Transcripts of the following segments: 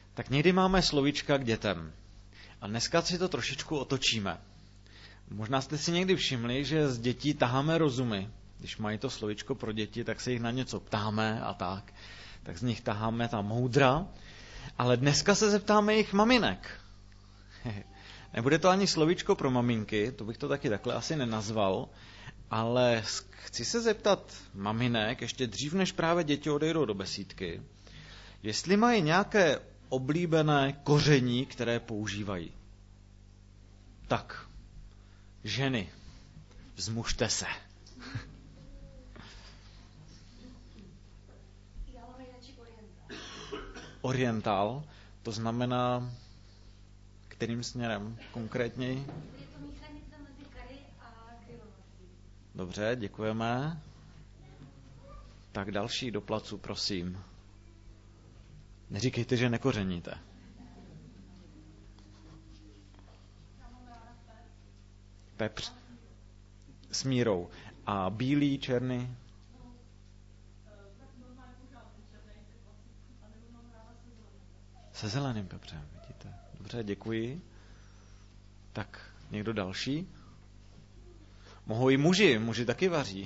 Tak někdy máme slovíčka k dětem. A dneska si to trošičku otočíme. Možná jste si někdy všimli, že z dětí taháme rozumy. Když mají to slovíčko pro děti, tak se jich na něco ptáme a tak. Tak z nich taháme ta moudra. Ale dneska se zeptáme jejich maminek. Nebude to ani slovíčko pro maminky, to bych to taky takhle asi nenazval, ale chci se zeptat maminek, ještě dřív, než právě děti odejdou do besídky, jestli mají nějaké oblíbené koření, které používají. Tak, ženy, vzmužte se. Orientál, to znamená, kterým směrem konkrétněji? Dobře, děkujeme. Tak další do placu, prosím. Neříkejte, že nekořeníte. Pepř s mírou. A bílý, černý? Se zeleným pepřem, vidíte. Dobře, děkuji. Tak někdo další? Mohou i muži taky vaří.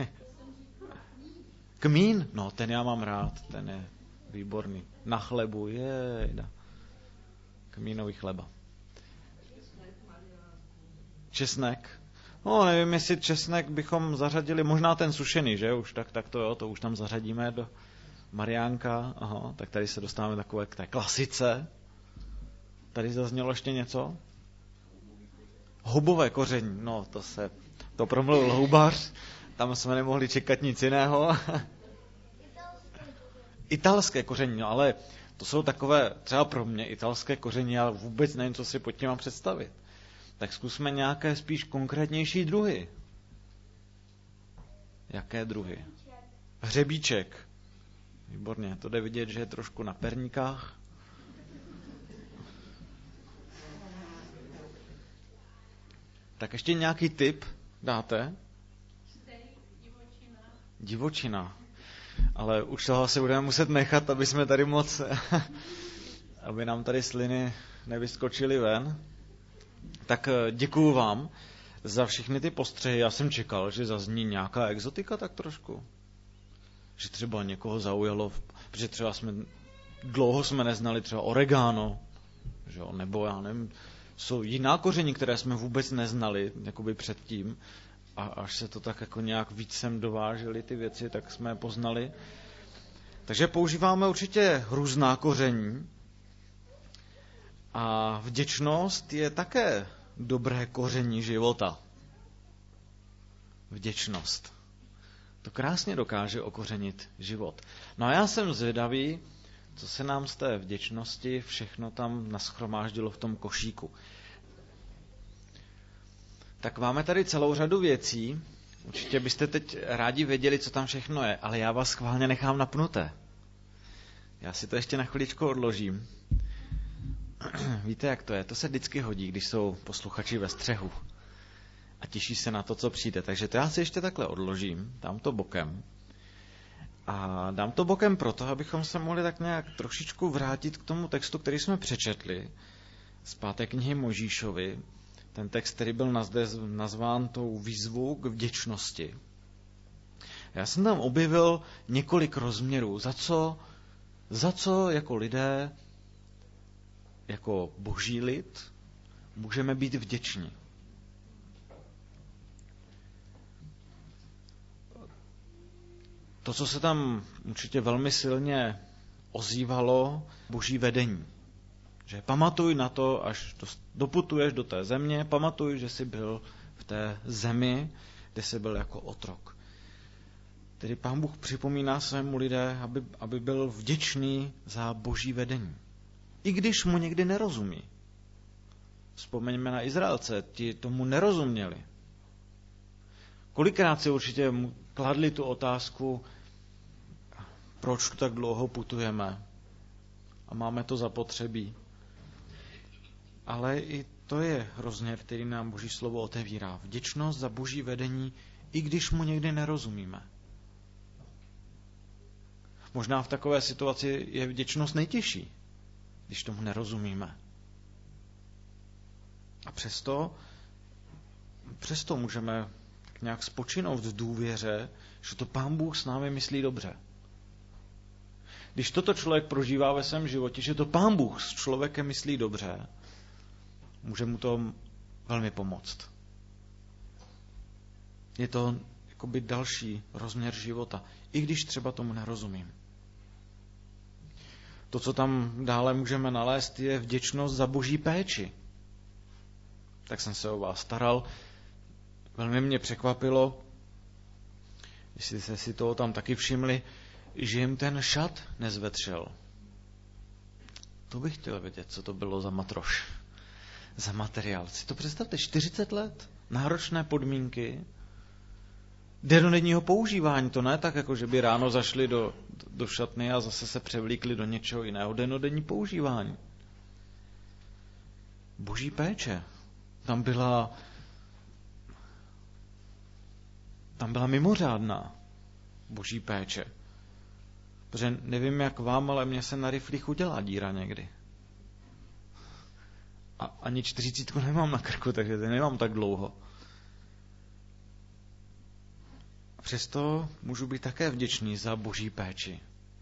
Kmín, no ten já mám rád, ten je výborný. Na chlebu, jejda. Kmínový chleba. Česnek. No, nevím, jestli česnek bychom zařadili, možná ten sušený, že? Už tak to jo, to už tam zařadíme do Mariánka. Aha, tak tady se dostáváme takové k té klasice. Tady zaznělo ještě něco? Houbové koření, no to promluvil houbař, tam jsme nemohli čekat nic jiného. Italské koření, no ale to jsou takové, třeba pro mě italské koření, já vůbec nevím, co si pod tím mám představit. Tak zkusme nějaké spíš konkrétnější druhy. Jaké druhy? Hřebíček. Výborně, to jde vidět, že je trošku na perníkách. Tak ještě nějaký tip dáte? Divočina. Ale už toho asi budeme muset nechat, aby jsme tady moc, aby nám tady sliny nevyskočily ven. Tak děkuju vám za všechny ty postřehy. Já jsem čekal, že zazní nějaká exotika tak trošku. Že třeba někoho zaujalo, protože třeba dlouho jsme neznali třeba oregano, že jo, nebo já nevím, jsou jiná koření, které jsme vůbec neznali jakoby předtím, a až se to tak jako nějak víc sem dovážely ty věci, tak jsme je poznali. Takže používáme určitě různá koření a vděčnost je také dobré koření života. Vděčnost. To krásně dokáže okořenit život. No a já jsem zvědavý, co se nám z té vděčnosti všechno tam nashromáždilo v tom košíku. Tak máme tady celou řadu věcí. Určitě byste teď rádi věděli, co tam všechno je, ale já vás schválně nechám napnuté. Já si to ještě na chviličku odložím. Víte, jak to je? To se vždycky hodí, když jsou posluchači ve střehu a těší se na to, co přijde. Takže to já si ještě takhle odložím, dám to bokem. A dám to bokem proto, abychom se mohli tak nějak trošičku vrátit k tomu textu, který jsme přečetli z 5. knihy Mojžíšovi. Ten text, který byl nazván tou výzvou k vděčnosti. Já jsem tam objevil několik rozměrů, za co jako lidé, jako boží lid, můžeme být vděční. To, co se tam určitě velmi silně ozývalo, boží vedení. Že pamatuj na to, až doputuješ do té země, pamatuj, že jsi byl v té zemi, kde jsi byl jako otrok. Tedy Pán Bůh připomíná svému lidé, aby byl vděčný za boží vedení. I když mu někdy nerozumí. Vzpomeňme na Izraelce, ti tomu nerozuměli. Kolikrát si určitě kladli tu otázku, proč tu tak dlouho putujeme a máme to zapotřebí. Ale i to je rozměr, který nám Boží slovo otevírá. Vděčnost za boží vedení, i když mu někdy nerozumíme. Možná v takové situaci je vděčnost nejtěžší. když tomu nerozumíme. A přesto můžeme nějak spočinout v důvěře, že to Pán Bůh s námi myslí dobře. Když toto člověk prožívá ve svém životě, že to Pán Bůh s člověkem myslí dobře, může mu to velmi pomoct. Je to jakoby další rozměr života, i když třeba tomu nerozumím. To, co tam dále můžeme nalézt, je vděčnost za Boží péči. Tak jsem se o vás staral. Velmi mě překvapilo, jestli jste si toho tam taky všimli, že jim ten šat nezvetřel. To bych chtěl vědět, co to bylo za matroš, za materiál. Si to představte, 40 let, náročné podmínky, dennodenního používání, to ne tak, jako že by ráno zašli do šatny a zase se převlíkli do něčeho jiného. Dennodenní používání. Boží péče. Tam byla mimořádná Boží péče. Protože nevím, jak vám, ale mně se na riflích udělá díra někdy. A ani 40 nemám na krku, takže to nemám tak dlouho. Přesto můžu být také vděčný za Boží péči.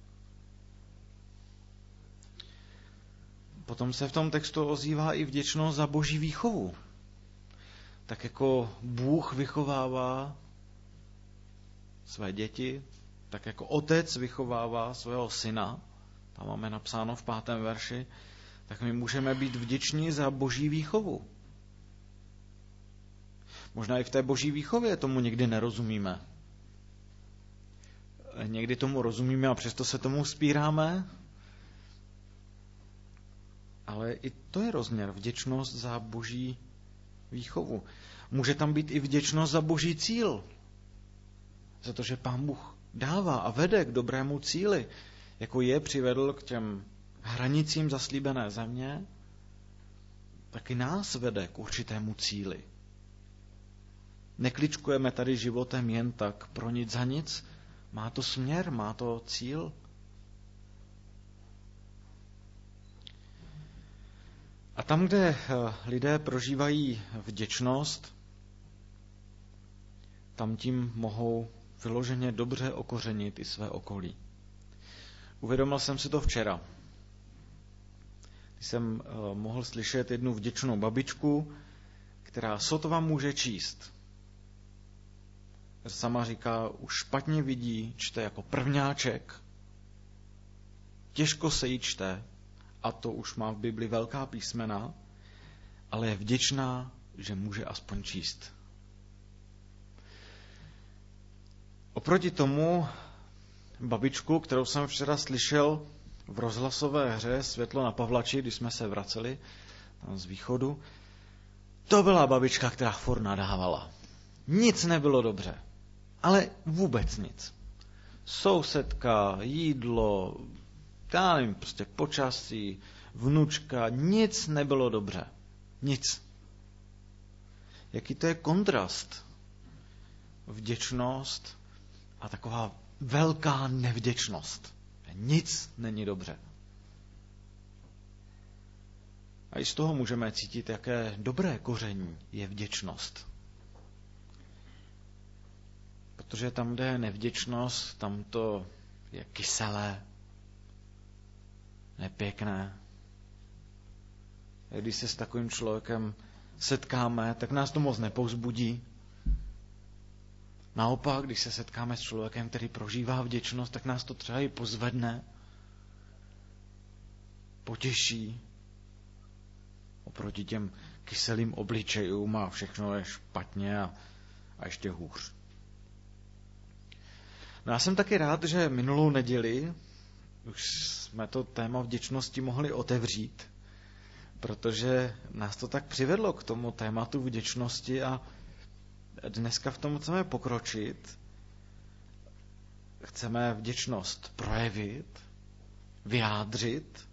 Potom se v tom textu ozývá i vděčnost za Boží výchovu. Tak jako Bůh vychovává své děti, tak jako otec vychovává svého syna, tam máme napsáno v 5. verši, tak my můžeme být vděční za Boží výchovu. Možná i v té Boží výchově tomu někdy nerozumíme. Někdy tomu rozumíme a přesto se tomu vzpíráme. Ale i to je rozměr, vděčnost za Boží výchovu. Může tam být i vděčnost za Boží cíl. Za to, že Pán Bůh dává a vede k dobrému cíli, jako je přivedl k těm hranicím zaslíbené země, tak i nás vede k určitému cíli. Nekličkujeme tady životem jen tak pro nic za nic, má to směr, má to cíl. A tam, kde lidé prožívají vděčnost, tam tím mohou vyloženě dobře okořenit i své okolí. Uvědomil jsem si to včera. Když jsem mohl slyšet jednu vděčnou babičku, která sotva může číst. Sama říká, už špatně vidí, čte jako prvňáček, těžko se jí čte, a to už má v Bibli velká písmena, ale je vděčná, že může aspoň číst. Oproti tomu babičku, kterou jsem včera slyšel v rozhlasové hře Světlo na Pavlači, když jsme se vraceli tam z východu, to byla babička, která furt nadávala. Nic nebylo dobře, ale vůbec nic. Sousedka, jídlo, já nevím, prostě počasí, vnučka, nic nebylo dobře. Nic. Jaký to je kontrast. Vděčnost a taková velká nevděčnost. Nic není dobře. A i z toho můžeme cítit, jaké dobré koření je vděčnost. Protože tam, kde je nevděčnost, tam to je kyselé, nepěkné. A když se s takovým člověkem setkáme, tak nás to moc nepovzbudí. Naopak, když se setkáme s člověkem, který prožívá vděčnost, tak nás to třeba i pozvedne, potěší oproti těm kyselým obličejům a všechno je špatně a ještě hůř. No já jsem taky rád, že minulou neděli už jsme to téma vděčnosti mohli otevřít, protože nás to tak přivedlo k tomu tématu vděčnosti a dneska v tom chceme pokročit. Chceme vděčnost projevit, vyjádřit.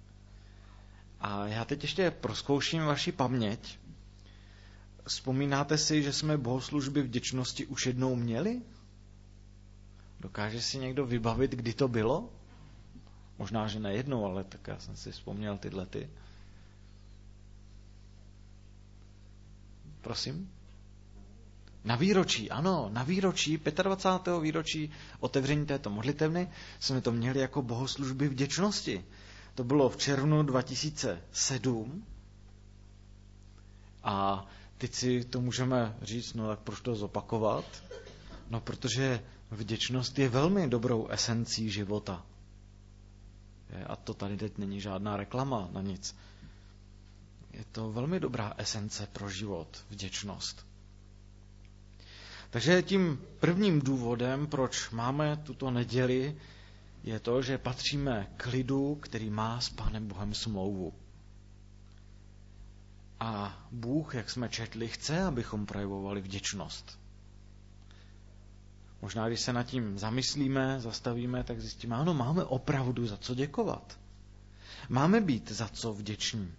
A já teď ještě prozkouším vaši paměť. Vzpomínáte si, že jsme bohoslužby vděčnosti už jednou měli? Dokáže si někdo vybavit, kdy to bylo? Možná, že ne jednou, ale tak já jsem si vzpomněl tyhle ty. Prosím? Na výročí, ano, na výročí, 25. výročí otevření této modlitevny jsme to měli jako bohoslužby vděčnosti. To bylo v červnu 2007 a teď si to můžeme říct, no tak proč to zopakovat? No protože vděčnost je velmi dobrou esencí života. A to tady teď není žádná reklama na nic. Je to velmi dobrá esence pro život, vděčnost. Takže tím prvním důvodem, proč máme tuto neděli, je to, že patříme k lidu, který má s Pánem Bohem smlouvu. A Bůh, jak jsme četli, chce, abychom projevovali vděčnost. Možná, když se nad tím zamyslíme, zastavíme, tak zjistíme, ano, máme opravdu za co děkovat. Máme být za co vděční.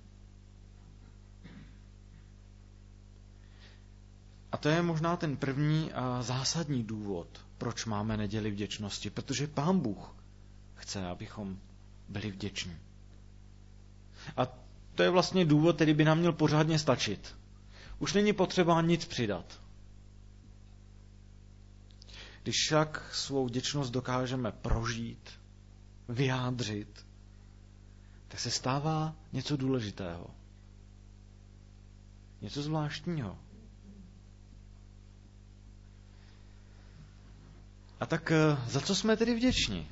A to je možná ten první a zásadní důvod, proč máme neděli vděčnosti, protože Pán Bůh chce, abychom byli vděční. A to je vlastně důvod, který by nám měl pořádně stačit. Už není potřeba nic přidat. Když však svou vděčnost dokážeme prožít, vyjádřit, tak se stává něco důležitého. Něco zvláštního. A tak za co jsme tedy vděční?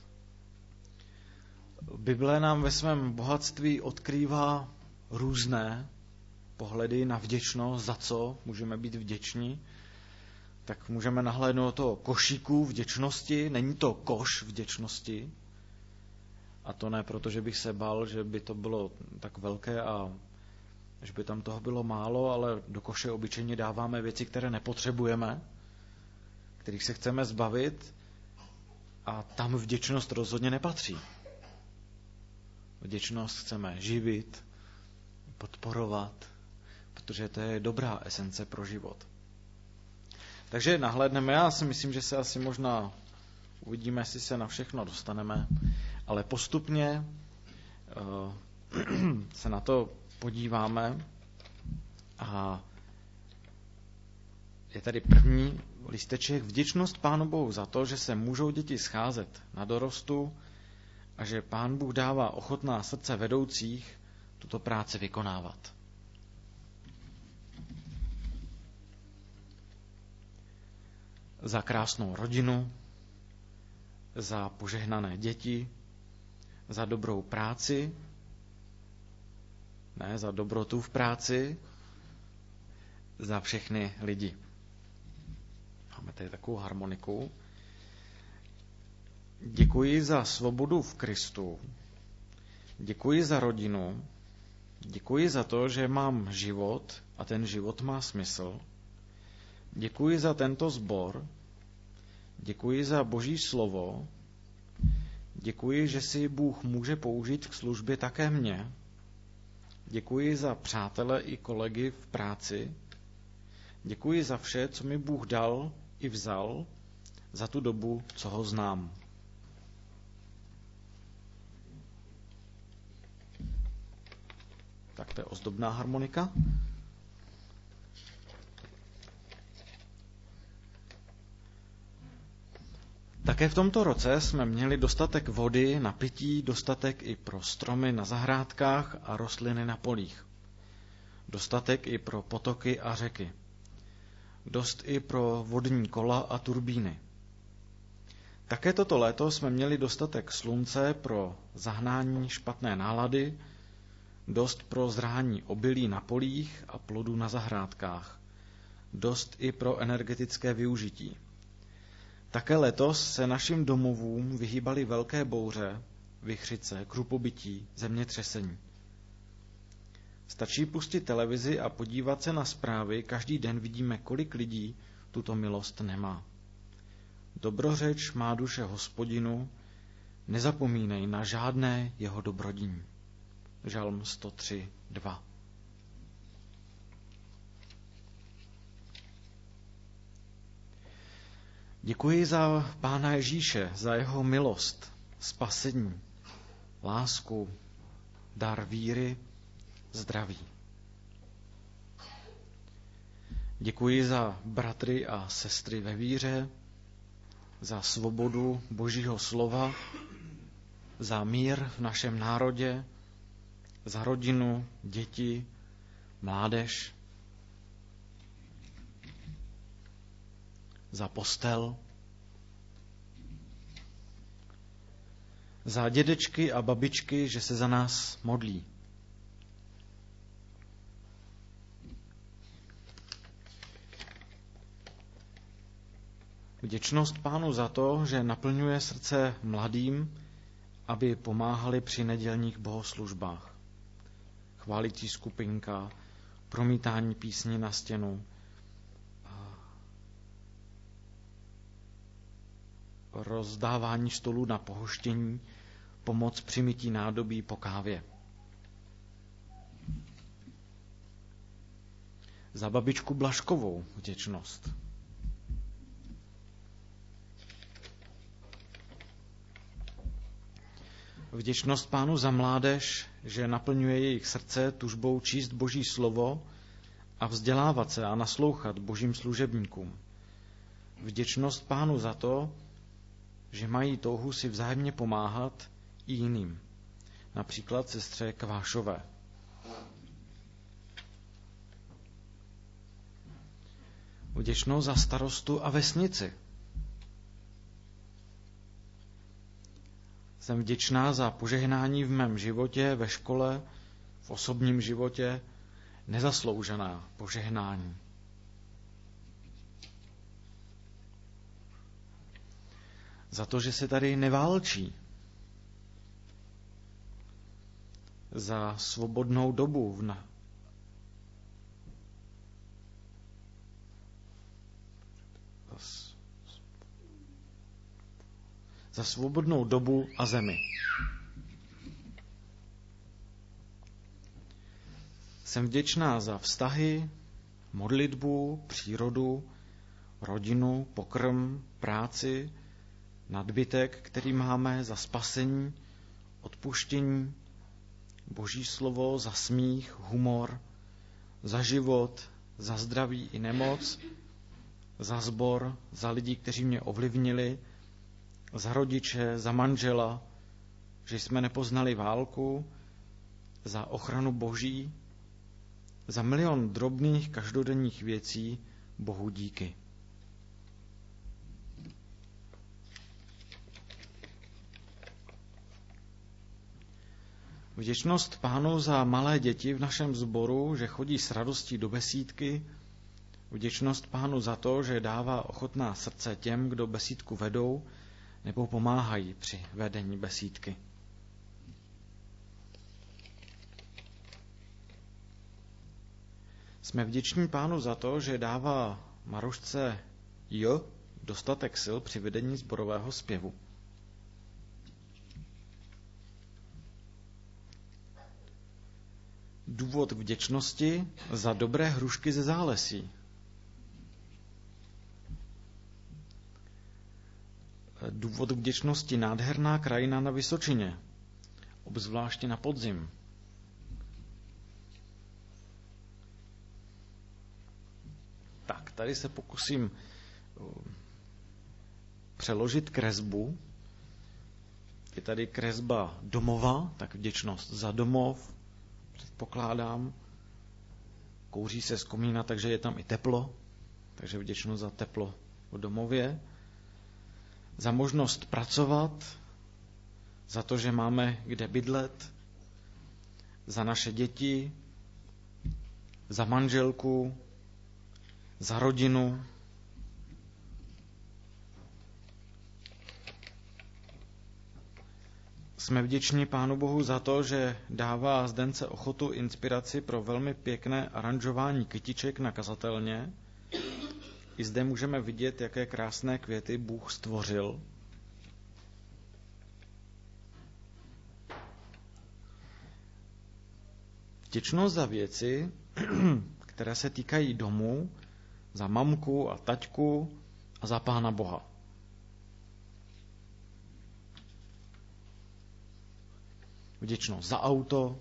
Bible nám ve svém bohatství odkrývá různé pohledy na vděčnost, za co můžeme být vděční. Tak můžeme nahlédnout do toho košíku vděčnosti, není to koš vděčnosti. A to ne proto, že bych se bál, že by to bylo tak velké a že by tam toho bylo málo, ale do koše obyčejně dáváme věci, které nepotřebujeme, kterých se chceme zbavit, a tam vděčnost rozhodně nepatří. Vděčnost chceme živit, podporovat, protože to je dobrá esence pro život. Takže nahlédneme, já si myslím, že se asi možná uvidíme, jestli se na všechno dostaneme, ale postupně se na to podíváme a je tady první lísteček. Vděčnost Pánu Bohu za to, že se můžou děti scházet na dorostu a že Pán Bůh dává ochotná srdce vedoucích tuto práci vykonávat. Za krásnou rodinu, za požehnané děti, za dobrou práci, ne za dobrotu v práci, za všechny lidi. Máme tady takovou harmoniku. Děkuji za svobodu v Kristu. Děkuji za rodinu. Děkuji za to, že mám život a ten život má smysl. Děkuji za tento sbor. Děkuji za Boží slovo. Děkuji, že si Bůh může použít k službě také mě. Děkuji za přátele i kolegy v práci. Děkuji za vše, co mi Bůh dal i vzal za tu dobu, co ho znám. Tak to je ozdobná harmonika. Také v tomto roce jsme měli dostatek vody na pití, dostatek i pro stromy na zahrádkách a rostliny na polích. Dostatek i pro potoky a řeky. Dost i pro vodní kola a turbíny. Také toto léto jsme měli dostatek slunce pro zahnání špatné nálady, dost pro zrání obilí na polích a plodů na zahrádkách, dost i pro energetické využití. Také letos se našim domovům vyhýbaly velké bouře, vichřice, krupobytí, zemětřesení. Stačí pustit televizi a podívat se na zprávy, každý den vidíme, kolik lidí tuto milost nemá. Dobrořeč má duše Hospodinu, nezapomínej na žádné jeho dobrodiní. Žalm 103:2. Děkuji za Pána Ježíše, za jeho milost, spasení. lásku, dar víry, zdraví. Děkuji za bratry a sestry ve víře, za svobodu Božího slova, za mír v našem národě, za rodinu, děti, mládež, za postel, za dědečky a babičky, že se za nás modlí. Vděčnost Pánu za to, že naplňuje srdce mladým, aby pomáhali při nedělních bohoslužbách. Chválicí skupinka, promítání písní na stěnu, rozdávání stolů na pohoštění, pomoc při mytí nádobí po kávě. Za babičku Blažkovou vděčnost. Vděčnost Pánu za mládež, že naplňuje jejich srdce tužbou číst Boží slovo a vzdělávat se a naslouchat Božím služebníkům. Vděčnost Pánu za to, že mají touhu si vzájemně pomáhat i jiným, například sestře Kvášové. Vděčnost za starostu a vesnici. Jsem vděčná za požehnání v mém životě, ve škole, v osobním životě, nezasloužená požehnání. Za to, že se tady neválčí. Za svobodnou dobu za svobodnou dobu a zemi. Jsem vděčná za vztahy, modlitbu, přírodu, rodinu, pokrm, práci, nadbytek, který máme, za spasení, odpuštění, Boží slovo, za smích, humor, za život, za zdraví i nemoc, za sbor, za lidi, kteří mě ovlivnili, za rodiče, za manžela, že jsme nepoznali válku, za ochranu Boží, za milion drobných každodenních věcí, Bohu díky. Vděčnost Pánu za malé děti v našem sboru, že chodí s radostí do besídky. Vděčnost Pánu za to, že dává ochotná srdce těm, kdo besídku vedou nebo pomáhají při vedení besídky. Jsme vděční Pánu za to, že dává Marušce dostatek sil při vedení sborového zpěvu. Důvod vděčnosti za dobré hrušky ze zálesí. Důvod vděčnosti nádherná krajina na Vysočině, obzvláště na podzim. Tak, tady se pokusím přeložit kresbu. Je tady kresba domova, tak vděčnost za domov, předpokládám. Kouří se z komína, takže je tam i teplo, takže vděčnost za teplo v domově. Za možnost pracovat, za to, že máme kde bydlet, za naše děti, za manželku, za rodinu. Jsme vděční Pánu Bohu za to, že dává Zdence Ochotu inspiraci pro velmi pěkné aranžování kytiček na kazatelně. I zde můžeme vidět, jaké krásné květy Bůh stvořil. Vděčnost za věci, které se týkají domu, za mamku a taťku a za Pána Boha. vděčnost za auto.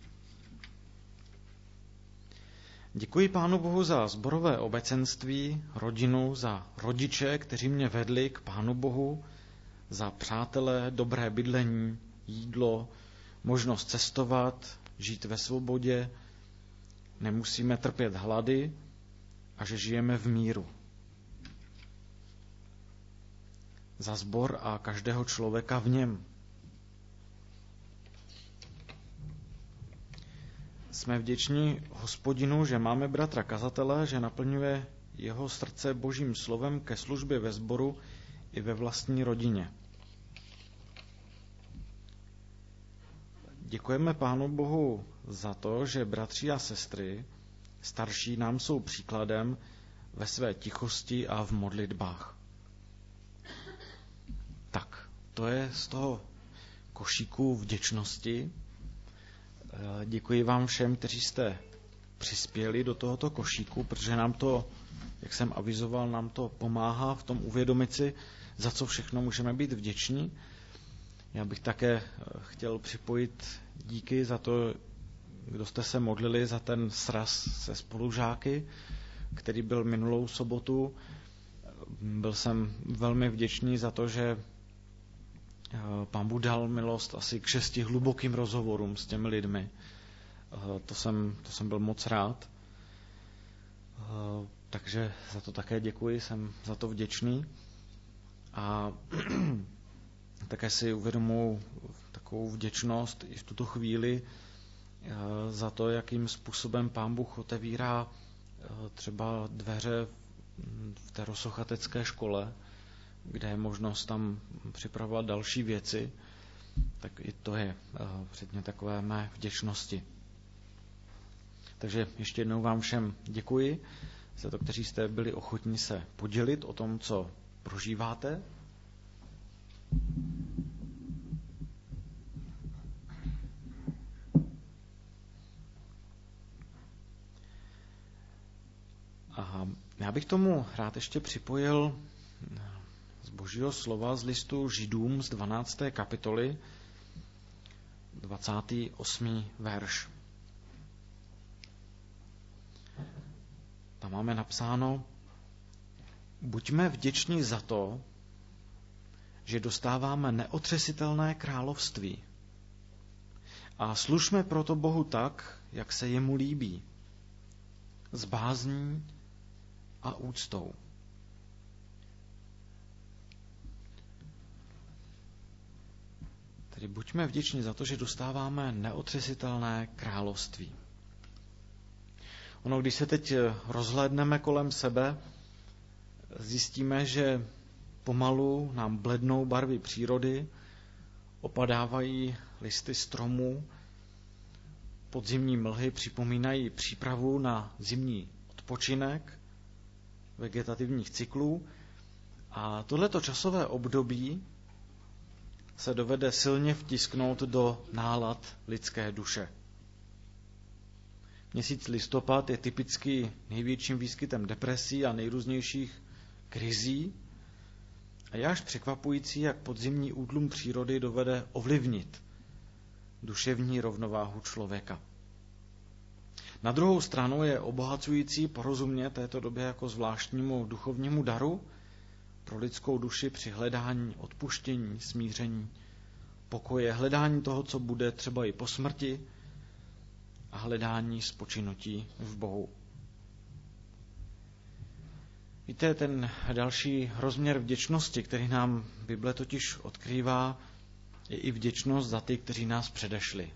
Děkuji Pánu Bohu za sborové obecenství, rodinu, za rodiče, kteří mě vedli k Pánu Bohu, za přátele, dobré bydlení, jídlo, možnost cestovat, žít ve svobodě, nemusíme trpět hlady a že žijeme v míru. Za sbor a každého člověka v něm. Jsme vděční Hospodinu, že máme bratra kazatele, že naplňuje jeho srdce Božím slovem ke službě ve sboru i ve vlastní rodině. Děkujeme Pánu Bohu za to, že bratři a sestry starší nám jsou příkladem ve své tichosti a v modlitbách. Tak, to je z toho košíku vděčnosti. Děkuji vám všem, kteří jste přispěli do tohoto košíku, protože nám to, jak jsem avizoval, nám to pomáhá v tom uvědomit si, za co všechno můžeme být vděční. Já bych také chtěl připojit díky za to, kdo jste se modlili za ten sraz se spolužáky, který byl minulou sobotu. Byl jsem velmi vděčný za to, že Pán Bůh dal milost asi k 6 hlubokým rozhovorům s těmi lidmi. To jsem byl moc rád. Takže za to také děkuji, jsem za to vděčný. A také si uvědomuji takovou vděčnost i v tuto chvíli za to, jakým způsobem Pán Bůh otevírá třeba dveře v té rosochatecké škole, kde je možnost tam připravovat další věci, tak i to je předmět takové mé vděčnosti. Takže ještě jednou vám všem děkuji za to, kteří jste byli ochotní se podělit o tom, co prožíváte. A já bych tomu rád ještě připojil z Božího slova z listu Židům z 12. kapitoly 28. verš. Tam máme napsáno: buďme vděční za to, že dostáváme neotřesitelné království. A služme proto Bohu tak, jak se jemu líbí, s bázní a úctou. Tedy buďme vděční za to, že dostáváme neotřesitelné království. Ono, když se teď rozhlédneme kolem sebe, zjistíme, že pomalu nám blednou barvy přírody, opadávají listy stromů, podzimní mlhy připomínají přípravu na zimní odpočinek vegetativních cyklů a tohleto časové období se dovede silně vtisknout do nálad lidské duše. Měsíc listopad je typicky největším výskytem depresí a nejrůznějších krizí a je až překvapující, jak podzimní útlum přírody dovede ovlivnit duševní rovnováhu člověka. Na druhou stranu je obohacující porozumět této době jako zvláštnímu duchovnímu daru pro lidskou duši při hledání odpuštění, smíření, pokoje, hledání toho, co bude třeba i po smrti a hledání spočinutí v Bohu. Víte, ten další rozměr vděčnosti, který nám Bible totiž odkrývá, je i vděčnost za ty, kteří nás předešli.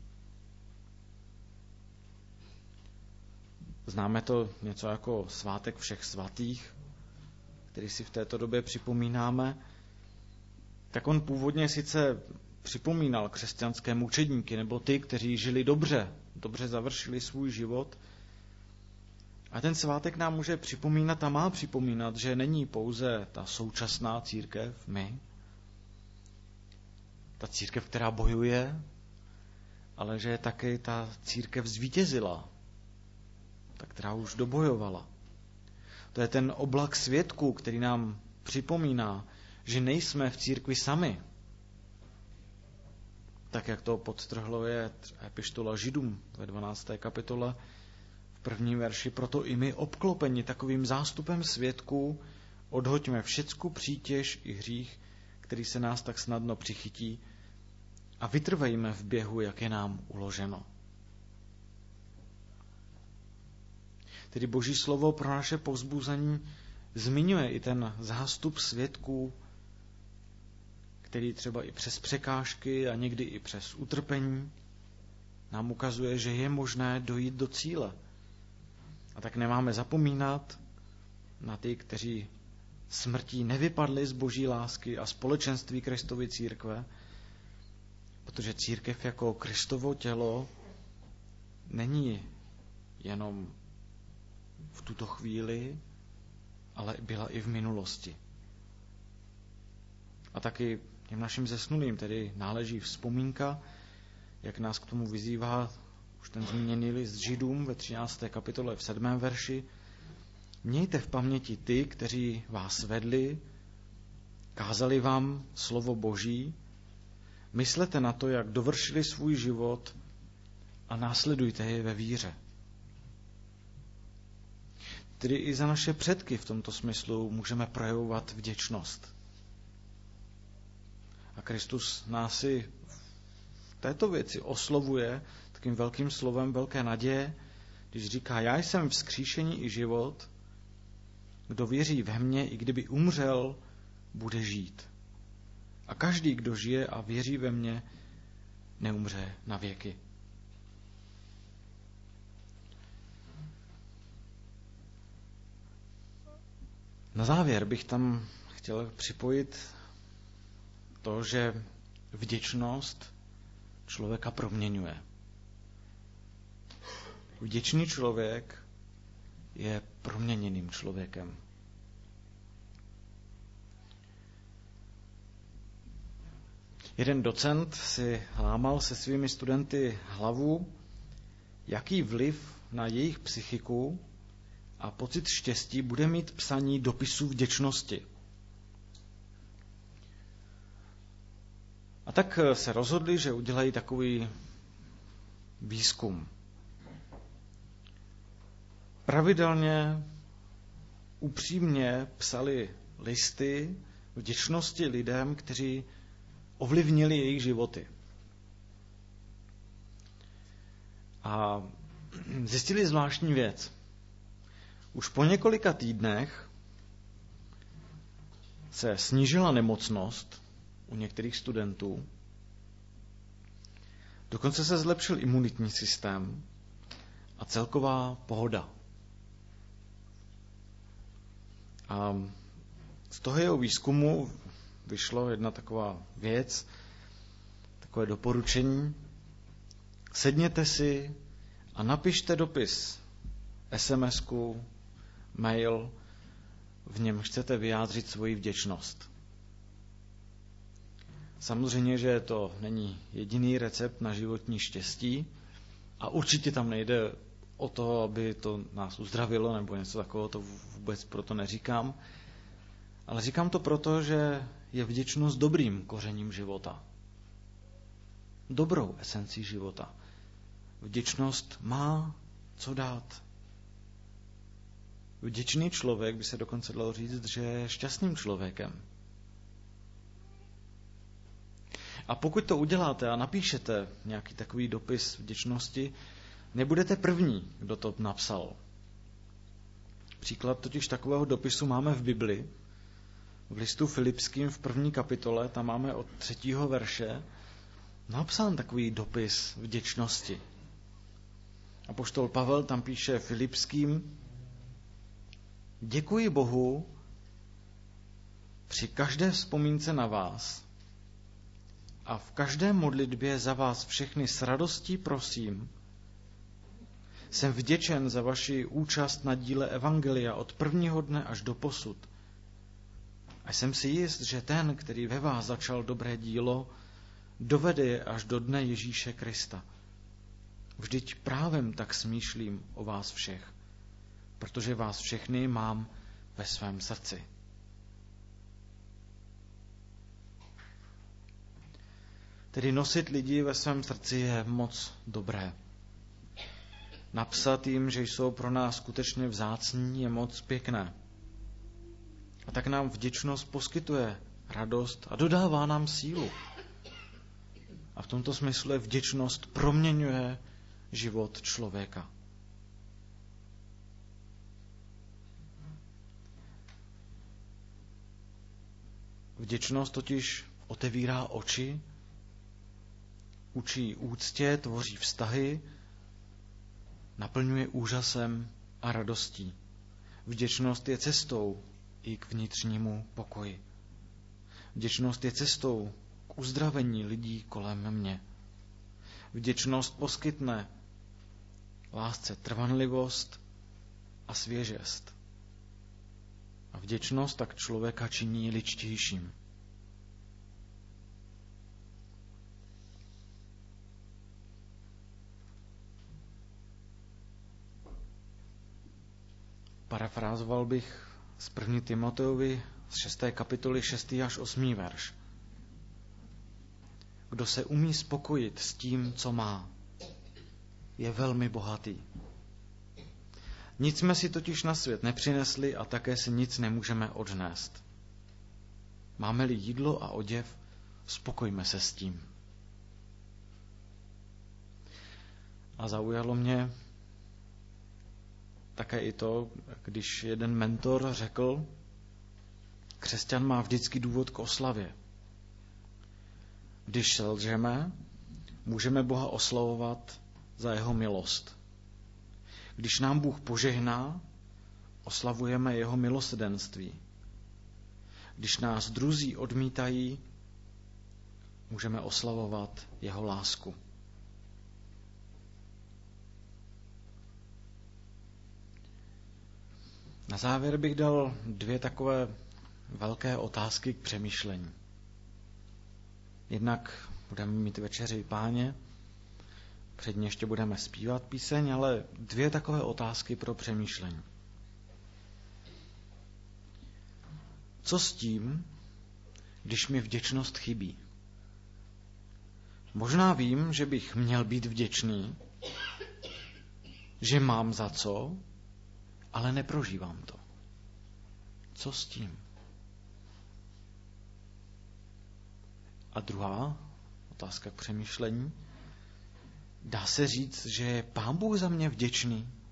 Známe to něco jako svátek všech svatých, který si v této době připomínáme. Tak on původně sice připomínal křesťanské mučedníky nebo ty, kteří žili dobře završili svůj život. A ten svátek nám může připomínat a má připomínat, že není pouze ta současná církev, my, ta církev, která bojuje, ale že je taky ta církev zvítězila, ta, která už dobojovala. To je ten oblak svědků, který nám připomíná, že nejsme v církvi sami. tak jak to podtrhlo je epištola Židům ve 12. kapitole v 1. verši. Proto i my, obklopeni takovým zástupem svědků, odhoďme všecku přítěž i hřích, který se nás tak snadno přichytí, a vytrvejme v běhu, jak je nám uloženo. Tedy Boží slovo pro naše povzbuzení zmiňuje i ten zástup svědků, který třeba i přes překážky a někdy i přes utrpení nám ukazuje, že je možné dojít do cíle. A tak nemáme zapomínat na ty, kteří smrtí nevypadli z Boží lásky a společenství Kristovy církve, protože církev jako Kristovo tělo není jenom v tuto chvíli, ale byla i v minulosti. A taky těm našim zesnulým tedy náleží vzpomínka, jak nás k tomu vyzývá už ten zmíněný list Židům ve 13. kapitole v 7. verši. Mějte v paměti ty, kteří vás vedli, kázali vám slovo Boží, myslete na to, jak dovršili svůj život a následujte je ve víře. Tedy i za naše předky v tomto smyslu můžeme projevovat vděčnost. A Kristus nás i v této věci oslovuje takým velkým slovem velké naděje, když říká, já jsem vzkříšení i život, kdo věří ve mně, i kdyby umřel, bude žít. A každý, kdo žije a věří ve mně, neumře na věky. Na závěr bych tam chtěl připojit to, že vděčnost člověka proměňuje. Vděčný člověk je proměněným člověkem. Jeden docent si lámal se svými studenty hlavu, jaký vliv na jejich psychiku a pocit štěstí bude mít psaní dopisů vděčnosti. A tak se rozhodli, že udělají takový výzkum. Pravidelně, upřímně psali listy vděčnosti lidem, kteří ovlivnili jejich životy. A zjistili zvláštní věc. Už po několika týdnech se snížila nemocnost u některých studentů. Dokonce se zlepšil imunitní systém a celková pohoda. A z toho jeho výzkumu vyšlo jedna taková věc, takové doporučení. Sedněte si a napište dopis, SMS-ku, mail, v něm chcete vyjádřit svoji vděčnost. Samozřejmě, že to není jediný recept na životní štěstí a určitě tam nejde o to, aby to nás uzdravilo nebo něco takového, to vůbec proto neříkám. Ale říkám to proto, že je vděčnost dobrým kořením života. Dobrou esencí života. Vděčnost má co dát. Vděčný člověk by se dokonce dalo říct, že je šťastným člověkem. A pokud to uděláte a napíšete nějaký takový dopis vděčnosti, nebudete první, kdo to napsal. Příklad totiž takového dopisu máme v Bibli. V listu Filipským v 1. kapitole, tam máme od 3. verše, napsán takový dopis vděčnosti. Apoštol Pavel tam píše Filipským: děkuji Bohu při každé vzpomínce na vás a v každé modlitbě za vás všechny s radostí prosím. Jsem vděčen za vaši účast na díle Evangelia od prvního dne až do posud. A jsem si jist, že ten, který ve vás začal dobré dílo, dovede je až do dne Ježíše Krista. Vždyť právem tak smýšlím o vás všech, protože vás všechny mám ve svém srdci. Tedy nosit lidi ve svém srdci je moc dobré. Napsat jim, že jsou pro nás skutečně vzácní, je moc pěkné. A tak nám vděčnost poskytuje radost a dodává nám sílu. A v tomto smyslu je vděčnost proměňuje život člověka. Vděčnost totiž otevírá oči, učí úctě, tvoří vztahy, naplňuje úžasem a radostí. Vděčnost je cestou i k vnitřnímu pokoji. Vděčnost je cestou k uzdravení lidí kolem mě. Vděčnost poskytne lásce trvanlivost a svěžest. A vděčnost tak člověka činí ličtějším. Parafrázoval bych z 1. Timoteovi z 6. kapitoly 6. až 8. verš. Kdo se umí spokojit s tím, co má, je velmi bohatý. Nic jsme si totiž na svět nepřinesli a také si nic nemůžeme odnést. Máme-li jídlo a oděv, spokojme se s tím. A zaujalo mě také i to, když jeden mentor řekl, křesťan má vždycky důvod k oslavě. Když selžeme, můžeme Boha oslavovat za jeho milost. Když nám Bůh požehná, oslavujeme jeho milosrdenství. Když nás druzí odmítají, můžeme oslavovat jeho lásku. Na závěr bych dal 2 takové velké otázky k přemýšlení. Jednak budeme mít večeři Páně, předně ještě budeme zpívat píseň, ale 2 takové otázky pro přemýšlení. Co s tím, když mi vděčnost chybí? Možná vím, že bych měl být vděčný, že mám za co, ale neprožívám to. Co s tím? A druhá otázka k přemýšlení. Dá se říct, že je Pán Bůh za mě vděčný?